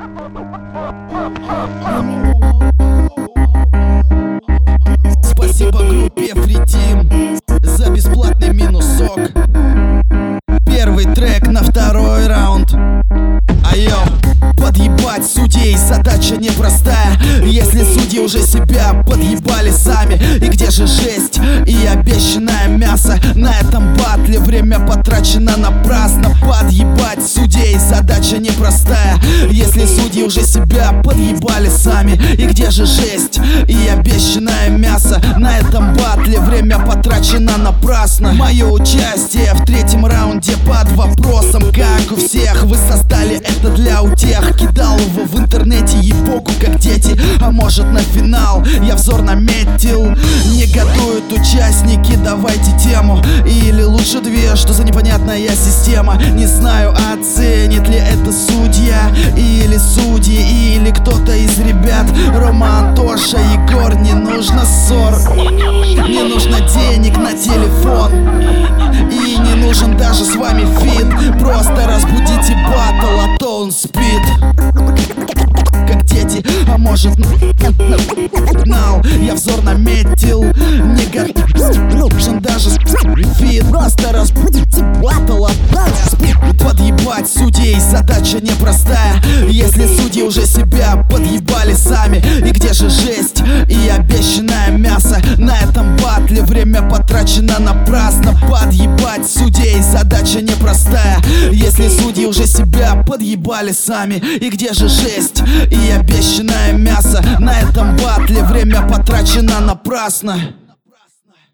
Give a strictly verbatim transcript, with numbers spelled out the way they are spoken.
Спасибо группе Free Team за бесплатный минусок. Первый трек на второй раунд. Айо, подъебать судей задача непростая, если судьи уже себя подъебали сами. И где же жесть и обещанное мясо? На этом батле время потрачено напрасно. Подъебать судей задача непростая, если судьи уже себя подъебали сами. И где же жесть и обещанное мясо? На этом батле время потрачено напрасно. Мое участие в третьем раунде под вопросом, как у всех вы создали это для утех. Кидал его в интернете, ебоку как дети. А может на финал я взор наметил. Негодуют участники, давайте тему. Или лучше две, что за непонятная система. Не знаю, оценит ли это судья или судьи, или кто-то из ребят. Рома, Антоша, Егор, не нужно ссор. Не нужно денег на телефон. И не нужен даже с вами фит. Просто разбудите батл, а то он спит как дети, а может нал. Я взор наметил. Не нужен даже фит. Просто разбудите батл, а то он спит. Подъебать судей задача непростая, если судьи уже себя подъебали сами. И где же жесть и обещанное мясо? На этом батле время потрачено напрасно. Подъебать судей задача непростая, если судьи уже себя подъебали сами. И где же жесть и обещанное мясо? На этом батле время потрачено напрасно.